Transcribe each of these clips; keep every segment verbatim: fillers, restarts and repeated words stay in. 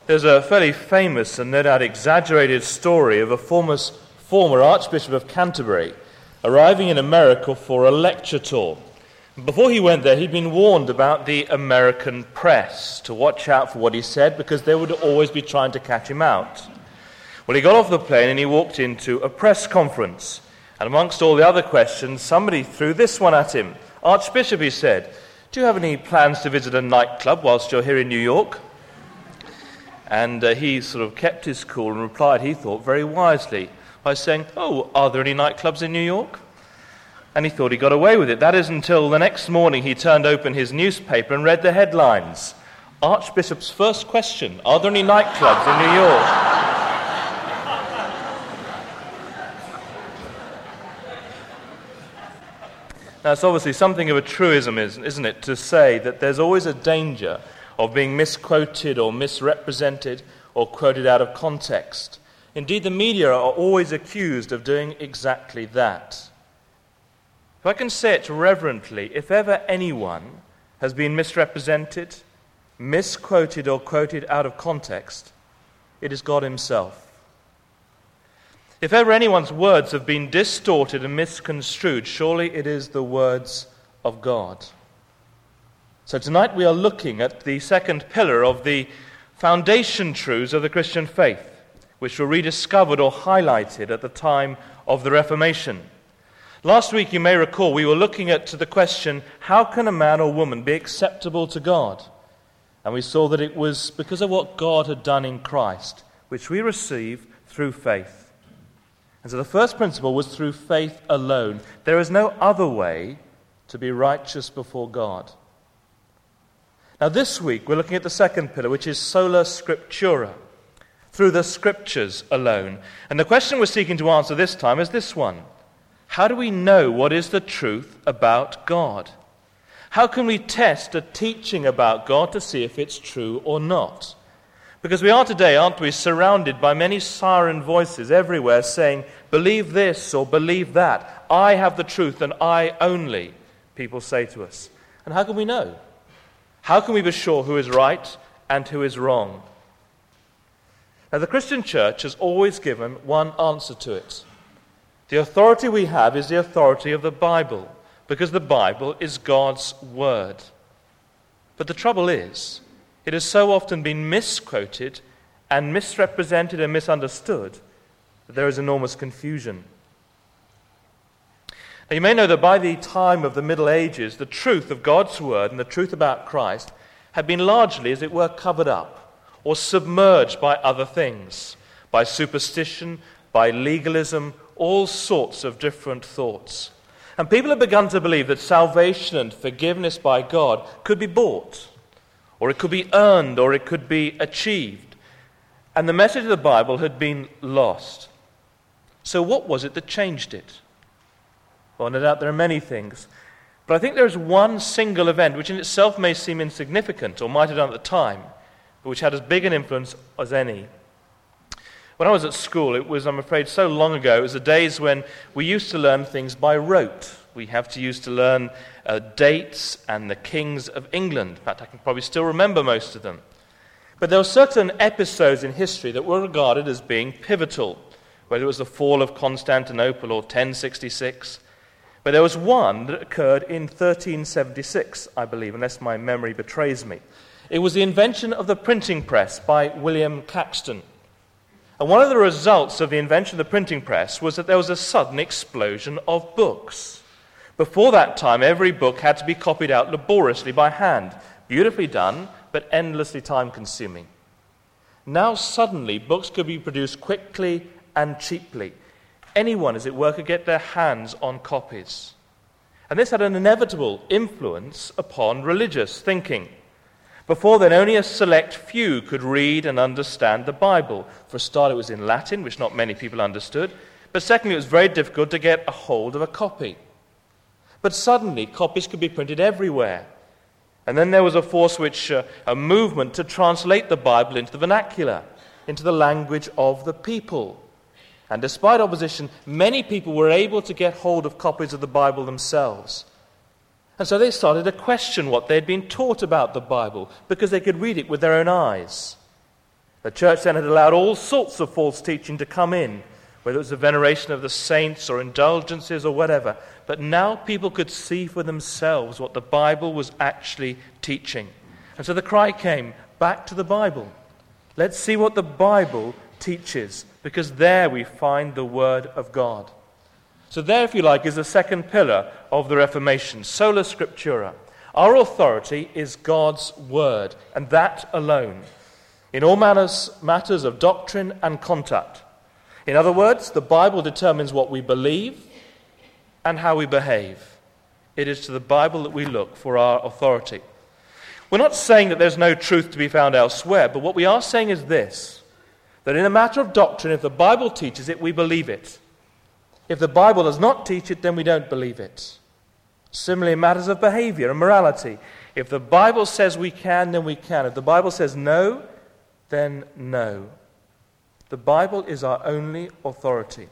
There's a fairly famous and no doubt exaggerated story of a former, former Archbishop of Canterbury arriving in America for a lecture tour. Before he went there, he'd been warned about the American press to watch out for what he said because they would always be trying to catch him out. Well, he got off the plane and he walked into a press conference. And amongst all the other questions, somebody threw this one at him. "Archbishop," he said, "do you have any plans to visit a nightclub whilst you're here in New York?" And uh, he sort of kept his cool and replied, he thought, very wisely by saying, "Oh, are there any nightclubs in New York?" And he thought he got away with it. That is until the next morning he turned open his newspaper and read the headlines. Archbishop's first question, "Are there any nightclubs in New York?" Now, it's obviously something of a truism, isn't it, to say that there's always a danger of being misquoted or misrepresented or quoted out of context. Indeed, the media are always accused of doing exactly that. If I can say it reverently, if ever anyone has been misrepresented, misquoted or quoted out of context, it is God himself. If ever anyone's words have been distorted and misconstrued, surely it is the words of God. So tonight we are looking at the second pillar of the foundation truths of the Christian faith, which were rediscovered or highlighted at the time of the Reformation. Last week, you may recall, we were looking at the question, how can a man or woman be acceptable to God? And we saw that it was because of what God had done in Christ, which we receive through faith. And so the first principle was through faith alone. There is no other way to be righteous before God. Now this week we're looking at the second pillar, which is sola scriptura, through the scriptures alone. And the question we're seeking to answer this time is this one. How do we know what is the truth about God? How can we test a teaching about God to see if it's true or not? Because we are today, aren't we, surrounded by many siren voices everywhere saying, believe this or believe that. I have the truth and I only, people say to us. And how can we know? How can we be sure who is right and who is wrong? Now, the Christian church has always given one answer to it. The authority we have is the authority of the Bible, because the Bible is God's word. But the trouble is, it has so often been misquoted and misrepresented and misunderstood that there is enormous confusion. Now, you may know that by the time of the Middle Ages, the truth of God's word and the truth about Christ had been largely, as it were, covered up or submerged by other things, by superstition, by legalism, all sorts of different thoughts. And people have begun to believe that salvation and forgiveness by God could be bought, or it could be earned, or it could be achieved. And the message of the Bible had been lost. So what was it that changed it? Well, no doubt there are many things. But I think there is one single event which in itself may seem insignificant, or might have done at the time, but which had as big an influence as any. When I was at school, it was, I'm afraid, so long ago, it was the days when we used to learn things by rote. We have to use to learn uh, dates and the kings of England. In fact, I can probably still remember most of them. But there were certain episodes in history that were regarded as being pivotal, whether it was the fall of Constantinople or ten sixty-six. But there was one that occurred in thirteen seventy-six, I believe, unless my memory betrays me. It was the invention of the printing press by William Caxton. And one of the results of the invention of the printing press was that there was a sudden explosion of books. Before that time, every book had to be copied out laboriously by hand. Beautifully done, but endlessly time-consuming. Now suddenly, books could be produced quickly and cheaply. Anyone, as it were, could get their hands on copies. And this had an inevitable influence upon religious thinking. Before then, only a select few could read and understand the Bible. For a start, it was in Latin, which not many people understood. But secondly, it was very difficult to get a hold of a copy. But suddenly, copies could be printed everywhere. And then there was a force which, uh, a movement to translate the Bible into the vernacular, into the language of the people. And despite opposition, many people were able to get hold of copies of the Bible themselves. And so they started to question what they'd been taught about the Bible, because they could read it with their own eyes. The church then had allowed all sorts of false teaching to come in, whether it was the veneration of the saints or indulgences or whatever. But now people could see for themselves what the Bible was actually teaching. And so the cry came, back to the Bible. Let's see what the Bible teaches, because there we find the Word of God. So there, if you like, is the second pillar of the Reformation, sola scriptura. Our authority is God's Word, and that alone, in all manners, matters of doctrine and conduct. In other words, the Bible determines what we believe and how we behave. It is to the Bible that we look for our authority. We're not saying that there's no truth to be found elsewhere, but what we are saying is this, that in a matter of doctrine, if the Bible teaches it, we believe it. If the Bible does not teach it, then we don't believe it. Similarly, in matters of behavior and morality, if the Bible says we can, then we can. If the Bible says no, then no. The Bible is our only authority.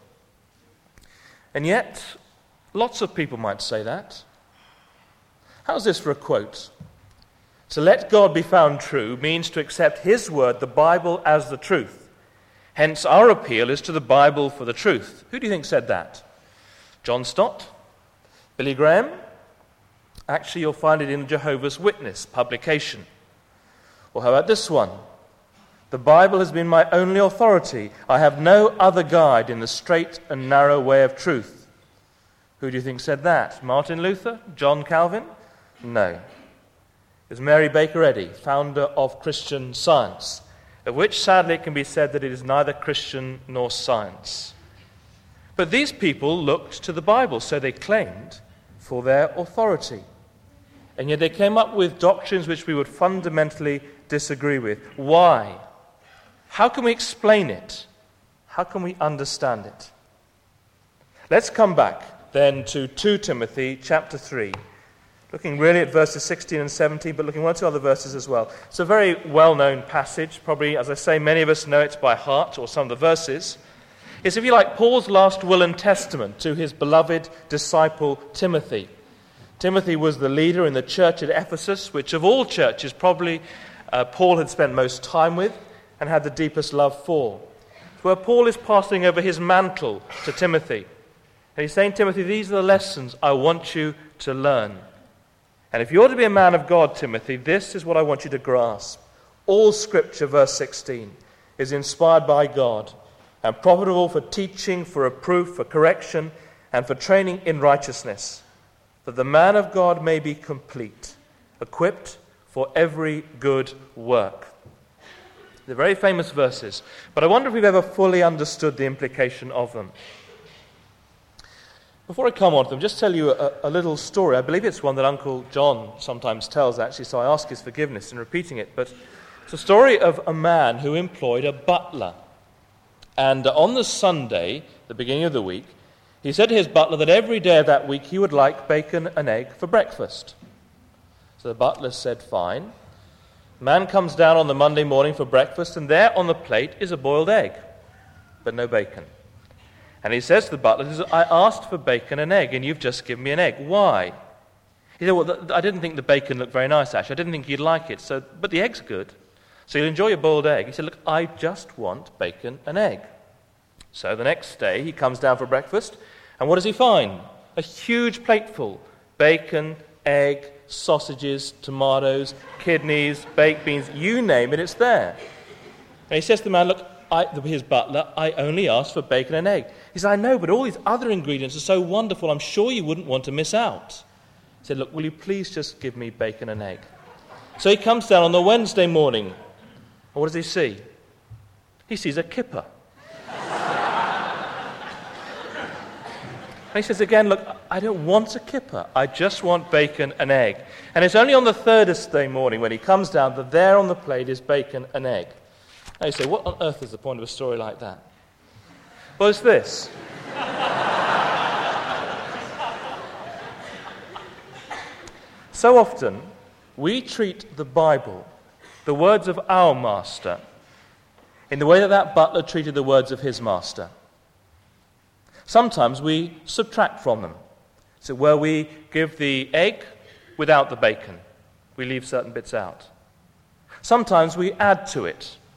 And yet, lots of people might say that. How's this for a quote? To let God be found true means to accept His word, the Bible, as the truth. Hence, our appeal is to the Bible for the truth. Who do you think said that? John Stott? Billy Graham? Actually, you'll find it in Jehovah's Witness publication. Or how about this one? The Bible has been my only authority. I have no other guide in the straight and narrow way of truth. Who do you think said that? Martin Luther? John Calvin? No. It was Mary Baker Eddy, founder of Christian Science, of which sadly it can be said that it is neither Christian nor science. But these people looked to the Bible, so they claimed, for their authority. And yet they came up with doctrines which we would fundamentally disagree with. Why? How can we explain it? How can we understand it? Let's come back then to Second Timothy chapter three. Looking really at verses sixteen and seventeen, but looking one or two other verses as well. It's a very well-known passage. Probably, as I say, many of us know it by heart, or some of the verses. It's, if you like, Paul's last will and testament to his beloved disciple Timothy. Timothy was the leader in the church at Ephesus, which of all churches probably uh, Paul had spent most time with and had the deepest love for. It's where Paul is passing over his mantle to Timothy. And he's saying, Timothy, these are the lessons I want you to learn. And if you are to be a man of God, Timothy, this is what I want you to grasp. All Scripture, verse sixteen, is inspired by God and profitable for teaching, for reproof, for correction, and for training in righteousness, that the man of God may be complete, equipped for every good work. They're very famous verses, but I wonder if we've ever fully understood the implication of them. Before I come on to them, just tell you a, a little story. I believe it's one that Uncle John sometimes tells, actually, so I ask his forgiveness in repeating it. But it's a story of a man who employed a butler. And on the Sunday, the beginning of the week, he said to his butler that every day of that week he would like bacon and egg for breakfast. So the butler said, fine. The man comes down on the Monday morning for breakfast, and there on the plate is a boiled egg, but no bacon. And he says to the butler, he says, I asked for bacon and egg, and you've just given me an egg. Why? He said, well, th- I didn't think the bacon looked very nice, actually. I didn't think you'd like it, so but the egg's good. So you'll enjoy your boiled egg. He said, look, I just want bacon and egg. So the next day, he comes down for breakfast, and what does he find? A huge plateful. Bacon, egg, sausages, tomatoes, kidneys, baked beans, you name it, it's there. And he says to the man, look, I, his butler, I only asked for bacon and egg. He said, I know, but all these other ingredients are so wonderful, I'm sure you wouldn't want to miss out. He said, look, will you please just give me bacon and egg? So he comes down on the Wednesday morning, and what does he see? He sees a kipper. And he says again, look, I don't want a kipper. I just want bacon and egg. And it's only on the Thursday morning when he comes down that there on the plate is bacon and egg. Now you say, what on earth is the point of a story like that? Well, it's this. So often, we treat the Bible, the words of our master, in the way that that butler treated the words of his master. Sometimes we subtract from them. So where we give the egg without the bacon, we leave certain bits out. Sometimes we add to it.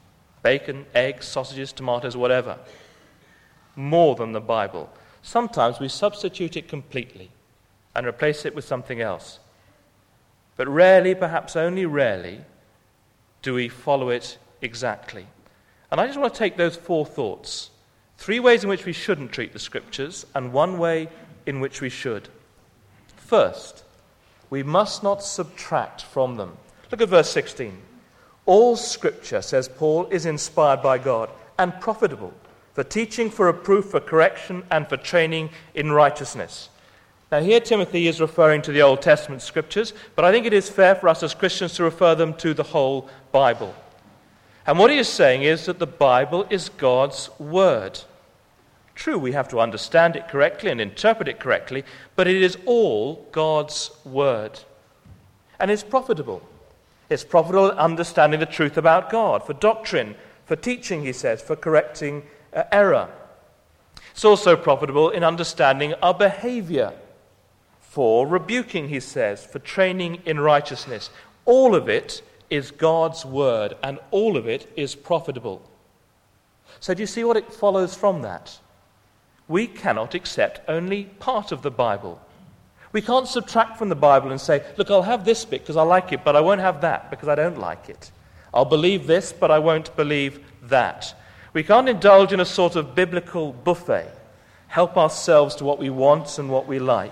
bacon, eggs, sausages, tomatoes, whatever, more than the Bible. Sometimes we substitute it completely and replace it with something else. But rarely, perhaps only rarely, do we follow it exactly. And I just want to take those four thoughts, three ways in which we shouldn't treat the Scriptures, and one way in which we should. First, we must not subtract from them. Look at verse sixteen. All Scripture, says Paul, is inspired by God and profitable for teaching, for reproof, for correction, and for training in righteousness. Now here Timothy is referring to the Old Testament Scriptures, but I think it is fair for us as Christians to refer them to the whole Bible. And what he is saying is that the Bible is God's Word. True, we have to understand it correctly and interpret it correctly, but it is all God's Word. And it's profitable. It's profitable in understanding the truth about God, for doctrine, for teaching, he says, for correcting uh, error. It's also profitable in understanding our behavior, for rebuking, he says, for training in righteousness. All of it is God's Word, and all of it is profitable. So do you see what it follows from that? We cannot accept only part of the Bible. We can't subtract from the Bible and say, look, I'll have this bit because I like it, but I won't have that because I don't like it. I'll believe this, but I won't believe that. We can't indulge in a sort of biblical buffet, help ourselves to what we want and what we like.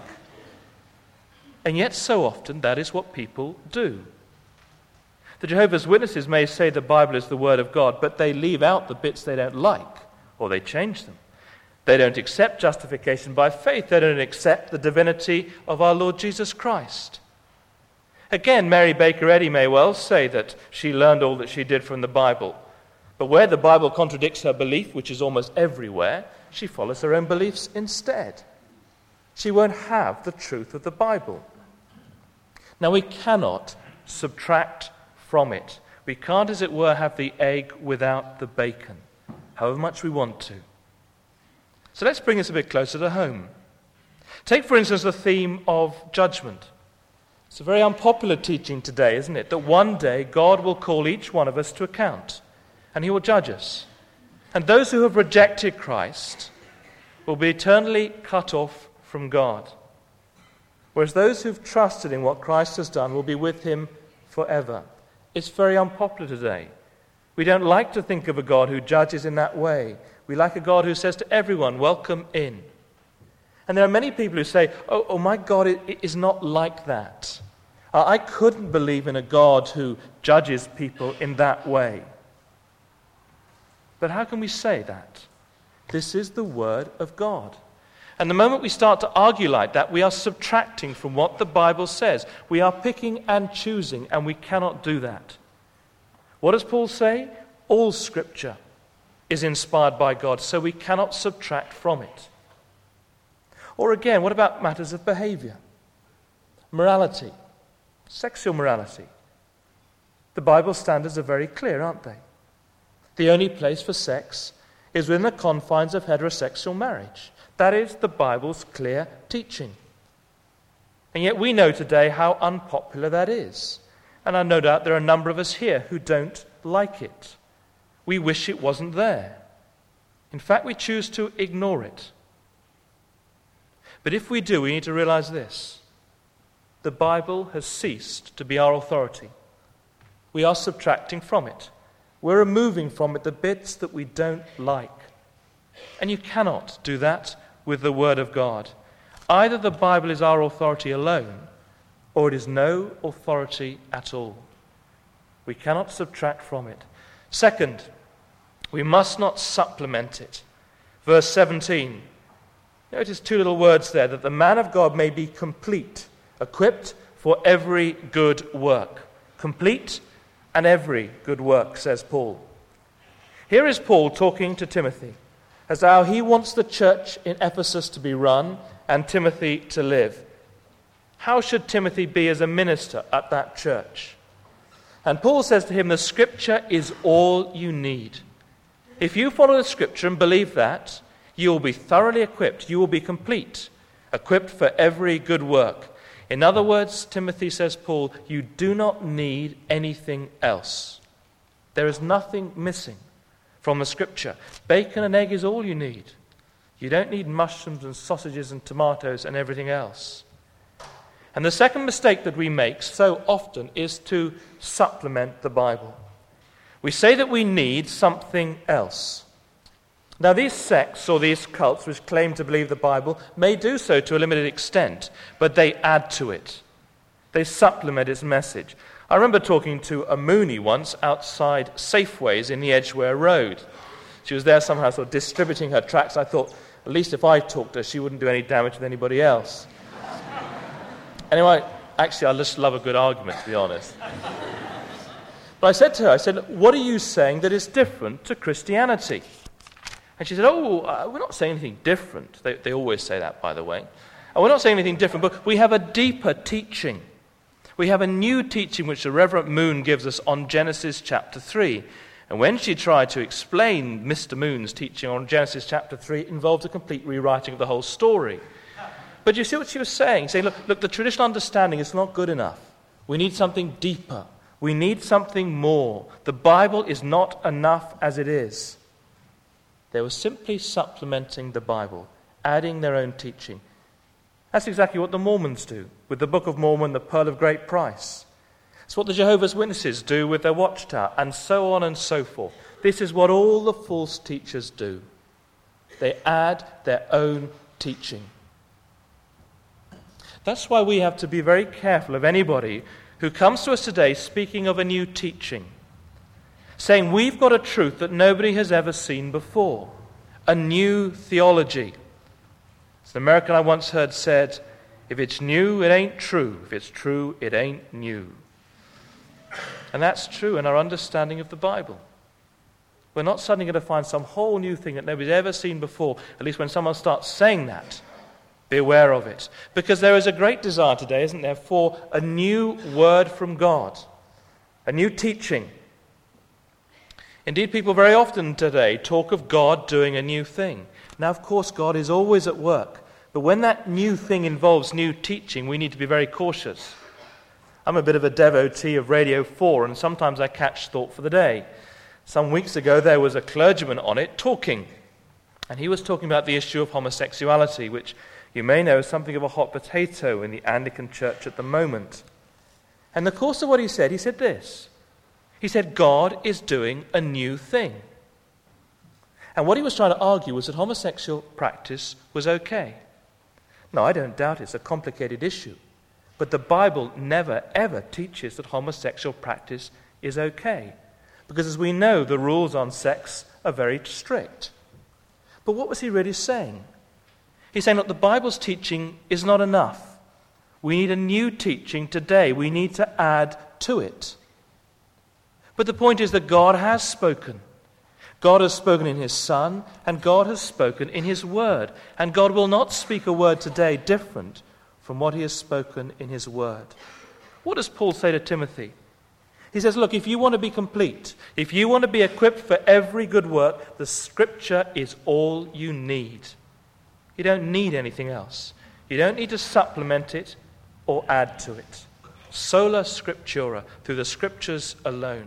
And yet so often that is what people do. The Jehovah's Witnesses may say the Bible is the Word of God, but they leave out the bits they don't like, or they change them. They don't accept justification by faith. They don't accept the divinity of our Lord Jesus Christ. Again, Mary Baker Eddy may well say that she learned all that she did from the Bible. But where the Bible contradicts her belief, which is almost everywhere, she follows her own beliefs instead. She won't have the truth of the Bible. Now, we cannot subtract from it. We can't, as it were, have the egg without the bacon, however much we want to. So let's bring this a bit closer to home. Take, for instance, the theme of judgment. It's a very unpopular teaching today, isn't it? That one day God will call each one of us to account, and he will judge us. And those who have rejected Christ will be eternally cut off from God, whereas those who've trusted in what Christ has done will be with him forever. It's very unpopular today. We don't like to think of a God who judges in that way. We like a God who says to everyone, welcome in. And there are many people who say, oh, oh my God, it, it is not like that. Uh, I couldn't believe in a God who judges people in that way. But how can we say that? This is the Word of God. And the moment we start to argue like that, we are subtracting from what the Bible says. We are picking and choosing, and we cannot do that. What does Paul say? All Scripture is inspired by God, so we cannot subtract from it. Or again, what about matters of behavior? Morality, sexual morality. The Bible standards are very clear, aren't they? The only place for sex is within the confines of heterosexual marriage. That is the Bible's clear teaching. And yet we know today how unpopular that is. And I no doubt there are a number of us here who don't like it. We wish it wasn't there. In fact, we choose to ignore it. But if we do, we need to realize this. The Bible has ceased to be our authority. We are subtracting from it. We're removing from it the bits that we don't like. And you cannot do that with the Word of God. Either the Bible is our authority alone, or it is no authority at all. We cannot subtract from it. Second, we must not supplement it. Verse seventeen. Notice two little words there, that the man of God may be complete, equipped for every good work. Complete and every good work, says Paul. Here is Paul talking to Timothy as to how he wants the church in Ephesus to be run and Timothy to live. How should Timothy be as a minister at that church? And Paul says to him, the Scripture is all you need. If you follow the Scripture and believe that, you will be thoroughly equipped. You will be complete, equipped for every good work. In other words, Timothy, says Paul, you do not need anything else. There is nothing missing. from the Scripture. Bacon and egg is all you need. You don't need mushrooms and sausages and tomatoes and everything else. And the second mistake that we make so often is to supplement the Bible. We say that we need something else. Now, these sects or these cults which claim to believe the Bible may do so to a limited extent, but they add to it. They supplement its message. I remember talking to a Mooney once outside Safeways in the Edgware Road. She was there somehow sort of distributing her tracts. I thought, at least if I talked to her, she wouldn't do any damage to anybody else. Anyway, actually, I just love a good argument, to be honest. But I said to her, I said, what are you saying that is different to Christianity? And she said, oh, uh, we're not saying anything different. They, they always say that, by the way. And we're not saying anything different, but we have a deeper teaching. We have a new teaching which the Reverend Moon gives us on Genesis chapter three. And when she tried to explain Mister Moon's teaching on Genesis chapter three, it involved a complete rewriting of the whole story. But you see what she was saying? Saying, look, look, the traditional understanding is not good enough. We need something deeper. We need something more. The Bible is not enough as it is. They were simply supplementing the Bible, adding their own teaching. That's exactly what the Mormons do with the Book of Mormon, the Pearl of Great Price. It's what the Jehovah's Witnesses do with their Watchtower, and so on and so forth. This is what all the false teachers do. They add their own teaching. That's why we have to be very careful of anybody who comes to us today speaking of a new teaching, saying we've got a truth that nobody has ever seen before, a new theology. As an American I once heard said, if it's new, it ain't true. If it's true, it ain't new. And that's true in our understanding of the Bible. We're not suddenly going to find some whole new thing that nobody's ever seen before, at least when someone starts saying that. Be aware of it. Because there is a great desire today, isn't there, for a new word from God, a new teaching. Indeed, people very often today talk of God doing a new thing. Now, of course, God is always at work. But when that new thing involves new teaching, we need to be very cautious. I'm a bit of a devotee of Radio four, and sometimes I catch Thought for the Day. Some weeks ago, there was a clergyman on it talking. And he was talking about the issue of homosexuality, which you may know is something of a hot potato in the Anglican Church at the moment. And in the course of what he said, he said this. He said, God is doing a new thing. And what he was trying to argue was that homosexual practice was okay. No, I don't doubt it's a complicated issue. But the Bible never, ever teaches that homosexual practice is okay. Because as we know, the rules on sex are very strict. But what was he really saying? He's saying, look, the Bible's teaching is not enough. We need a new teaching today. We need to add to it. But the point is that God has spoken. God has spoken in his Son, and God has spoken in his Word. And God will not speak a word today different from what he has spoken in his Word. What does Paul say to Timothy? He says, look, if you want to be complete, if you want to be equipped for every good work, the Scripture is all you need. You don't need anything else. You don't need to supplement it or add to it. Sola Scriptura, through the Scriptures alone.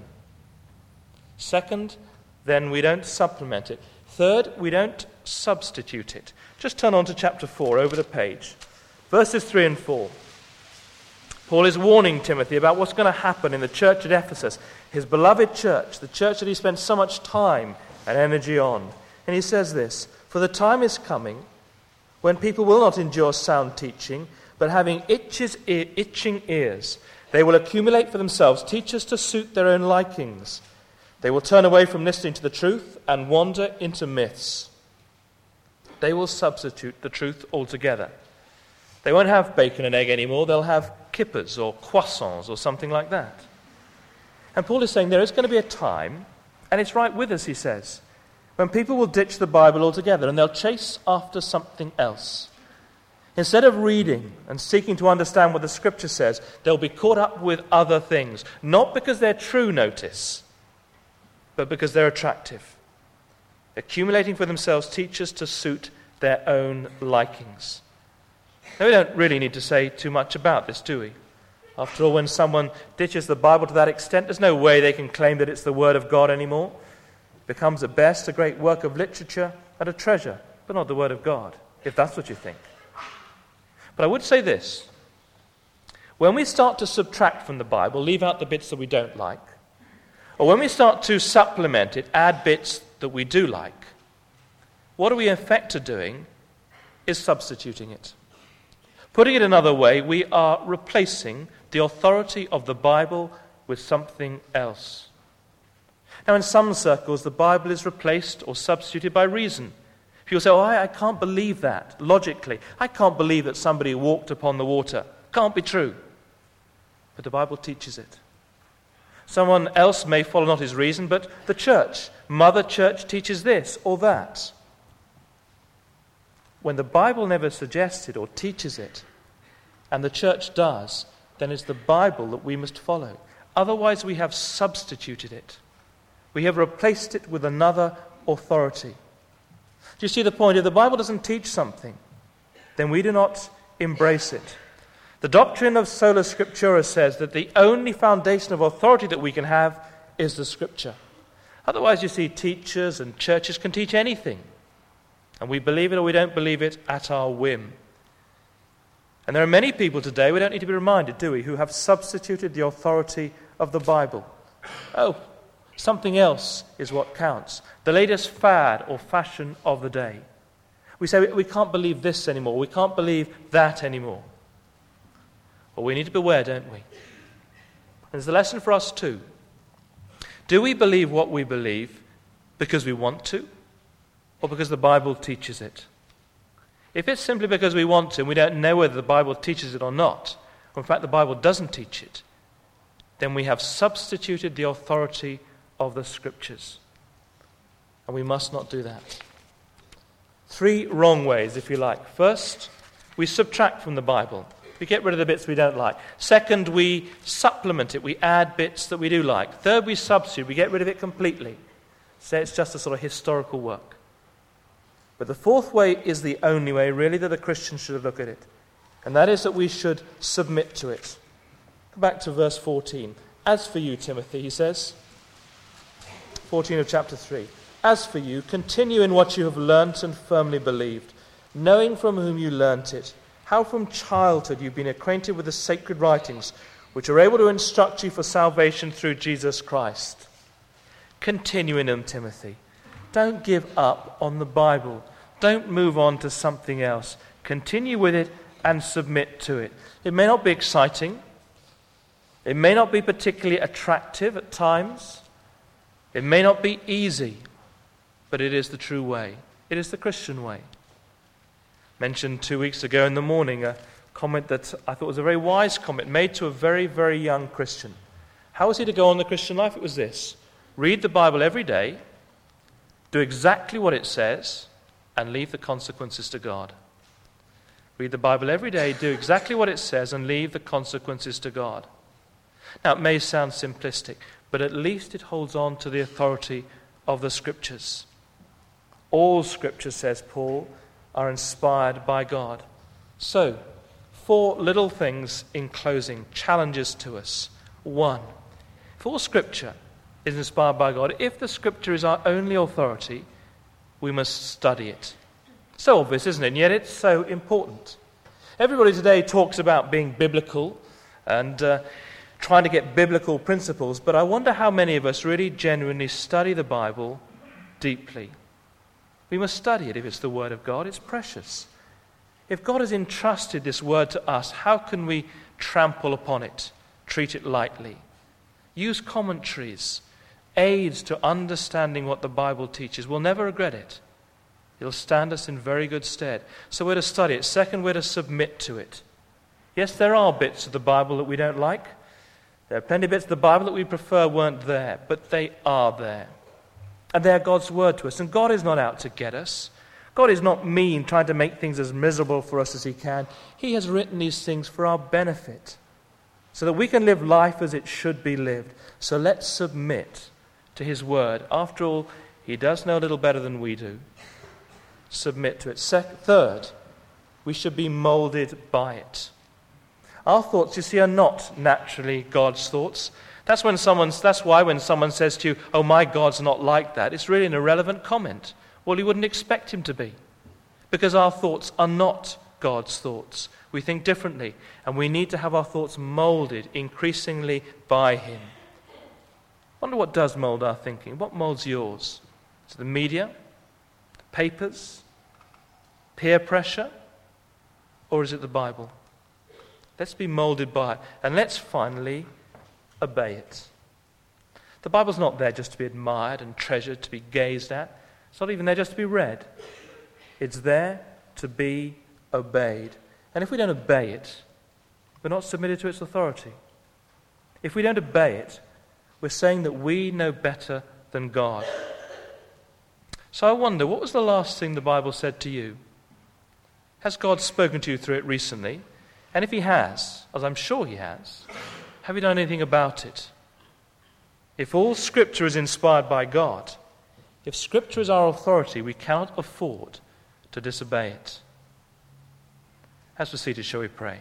Second, then we don't supplement it. Third, we don't substitute it. Just turn on to chapter four over the page. Verses three and four. Paul is warning Timothy about what's going to happen in the church at Ephesus, his beloved church, the church that he spent so much time and energy on. And he says this, for the time is coming when people will not endure sound teaching, but having itches, ear, itching ears, they will accumulate for themselves teachers to suit their own likings. They will turn away from listening to the truth and wander into myths. They will substitute the truth altogether. They won't have bacon and egg anymore. They'll have kippers or croissants or something like that. And Paul is saying there is going to be a time, and it's right with us, he says, when people will ditch the Bible altogether and they'll chase after something else. Instead of reading and seeking to understand what the Scripture says, they'll be caught up with other things, not because they're true, notice, but because they're attractive, accumulating for themselves teachers to suit their own likings. Now, we don't really need to say too much about this, do we? After all, when someone ditches the Bible to that extent, there's no way they can claim that it's the Word of God anymore. becomes at best a great work of literature and a treasure, but not the Word of God, if that's what you think. But I would say this. When we start to subtract from the Bible, leave out the bits that we don't like, or when we start to supplement it, add bits that we do like, what we in effect are doing is substituting it. Putting it another way, we are replacing the authority of the Bible with something else. Now, in some circles, the Bible is replaced or substituted by reason. People say, oh, I, I can't believe that, logically. I can't believe that somebody walked upon the water. Can't be true. But the Bible teaches it. Someone else may follow not his reason, but the church, Mother Church, teaches this or that. When the Bible never suggests it or teaches it, and the church does, then it's the Bible that we must follow. Otherwise, we have substituted it. We have replaced it with another authority. Do you see the point? If the Bible doesn't teach something, then we do not embrace it. The doctrine of sola scriptura says that the only foundation of authority that we can have is the Scripture. Otherwise, you see, teachers and churches can teach anything. And we believe it or we don't believe it at our whim. And there are many people today, we don't need to be reminded, do we, who have substituted the authority of the Bible. Oh, something else is what counts. The latest fad or fashion of the day. We say, we can't believe this anymore. We can't believe that anymore. Well, we need to beware, don't we? And there's a lesson for us too. Do we believe what we believe because we want to, or because the Bible teaches it? If it's simply because we want to and we don't know whether the Bible teaches it or not, or in fact the Bible doesn't teach it, then we have substituted the authority of the Scriptures. And we must not do that. Three wrong ways, if you like. First, we subtract from the Bible. We get rid of the bits we don't like. Second, we supplement it. We add bits that we do like. Third, we substitute. We get rid of it completely. Say it's just a sort of historical work. But the fourth way is the only way, really, that a Christian should look at it. And that is that we should submit to it. Go back to verse fourteen. As for you, Timothy, he says, fourteen of chapter three. As for you, continue in what you have learnt and firmly believed, knowing from whom you learnt it, how from childhood you've been acquainted with the sacred writings, which are able to instruct you for salvation through Jesus Christ. Continue in them, Timothy. Don't give up on the Bible. Don't move on to something else. Continue with it and submit to it. It may not be exciting. It may not be particularly attractive at times. It may not be easy, but it is the true way. It is the Christian way. Mentioned two weeks ago in the morning a comment that I thought was a very wise comment made to a very, very young Christian. How was he to go on the Christian life? It was this: read the Bible every day, do exactly what it says, and leave the consequences to God. Read the Bible every day, do exactly what it says, and leave the consequences to God. Now, it may sound simplistic, but at least it holds on to the authority of the Scriptures. All Scripture, says Paul, are inspired by God. So, four little things in closing, challenges to us. One, if all Scripture is inspired by God, if the Scripture is our only authority, we must study it. So obvious, isn't it? And yet it's so important. Everybody today talks about being biblical and uh, trying to get biblical principles, but I wonder how many of us really genuinely study the Bible deeply. We must study it if it's the Word of God. It's precious. If God has entrusted this Word to us, how can we trample upon it, treat it lightly? Use commentaries, aids to understanding what the Bible teaches. We'll never regret it. It'll stand us in very good stead. So we're to study it. Second, we're to submit to it. Yes, there are bits of the Bible that we don't like. There are plenty of bits of the Bible that we prefer weren't there, but they are there. And they are God's word to us. And God is not out to get us. God is not mean, trying to make things as miserable for us as he can. He has written these things for our benefit, so that we can live life as it should be lived. So let's submit to his word. After all, he does know a little better than we do. Submit to it. Second, third, we should be molded by it. Our thoughts, you see, are not naturally God's thoughts. That's when someone's, that's why when someone says to you, oh, my God's not like that, it's really an irrelevant comment. Well, you wouldn't expect him to be. Because our thoughts are not God's thoughts. We think differently, and we need to have our thoughts molded increasingly by him. I wonder what does mold our thinking. What molds yours? Is it the media, the papers, peer pressure, or is it the Bible? Let's be molded by it, and let's finally obey it. The Bible's not there just to be admired and treasured, to be gazed at. It's not even there just to be read. It's there to be obeyed. And if we don't obey it, we're not submitted to its authority. If we don't obey it, we're saying that we know better than God. So I wonder, what was the last thing the Bible said to you? Has God spoken to you through it recently? And if he has, as I'm sure he has, have you done anything about it? If all Scripture is inspired by God, if Scripture is our authority, we cannot afford to disobey it. As we're seated, shall we pray?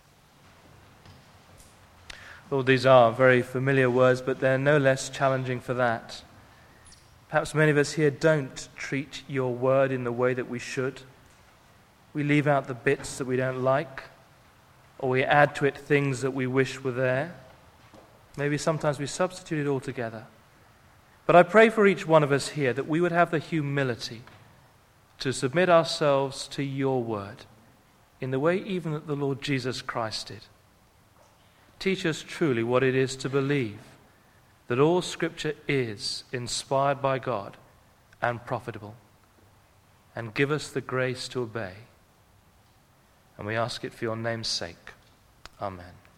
Lord, these are very familiar words, but they're no less challenging for that. Perhaps many of us here don't treat your word in the way that we should. We leave out the bits that we don't like, or we add to it things that we wish were there. Maybe sometimes we substitute it altogether. But I pray for each one of us here that we would have the humility to submit ourselves to your word in the way even that the Lord Jesus Christ did. Teach us truly what it is to believe that all Scripture is inspired by God and profitable, and give us the grace to obey. And we ask it for your name's sake. Amen.